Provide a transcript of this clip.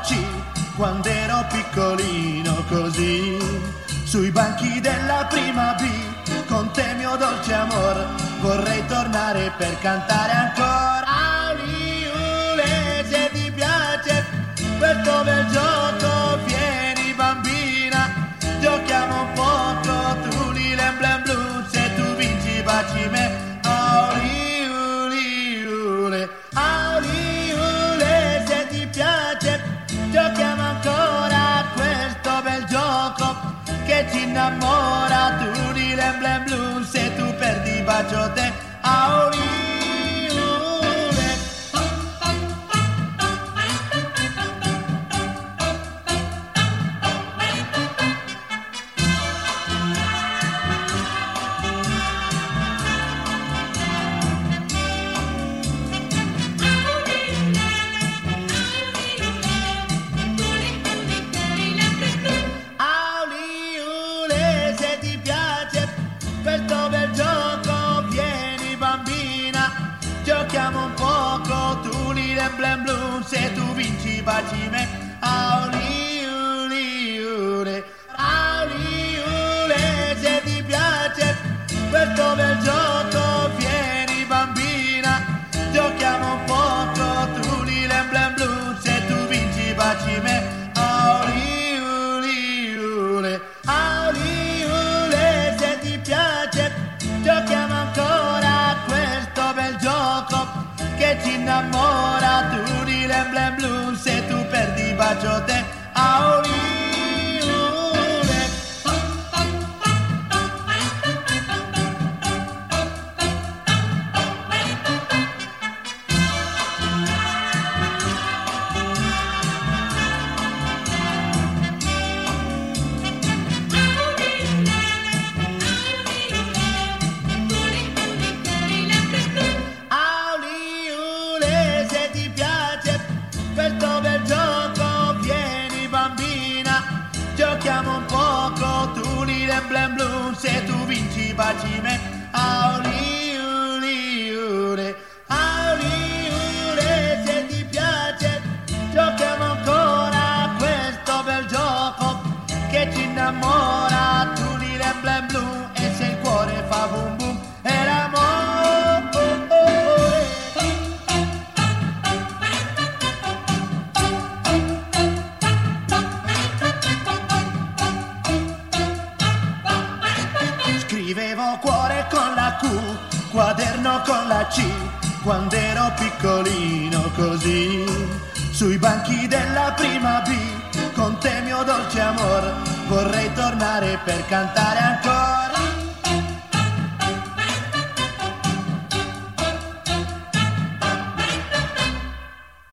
C, quando ero piccolino così, sui banchi della prima B, con te mio dolce amor, vorrei tornare per cantare ancora. Auliule, se ti piace questo bel gioco, vieni bambina, giochiamo un poco, tu lilem blem blu, se tu vinci baci me. Auliule, auliule, se ti piace giochiamo ancora a questo bel gioco che ci innamora, tu lilem blem blu, se tu perdi bacio te. Auliule. Giochiamo un poco, tu lilem blem blu, se tu vinci baci me. Auliule, auliule, se ti piace questo bel gioco, vieni bambina, giochiamo un poco, tu lilem blem blu, se tu vinci baci me. Auliule, auliule, se ti piace giochiamo ancora a questo bel gioco che ci innamora, tu lilem blem blu, se tu perdi bacio te. Auliule. Giochiamo un poco, tu lilem blem blu, se tu vinci baci me. Auliule, auliule, se ti piace giochiamo ancora a questo bel gioco che ci innamora, tu lilem blem blu, e se il cuore fa boom boom è l'amore. Scrivevo cuore con la Q, quaderno con la C, quando ero piccolino così, sui banchi della prima B, con te mio dolce amor, vorrei tornare per cantare ancora.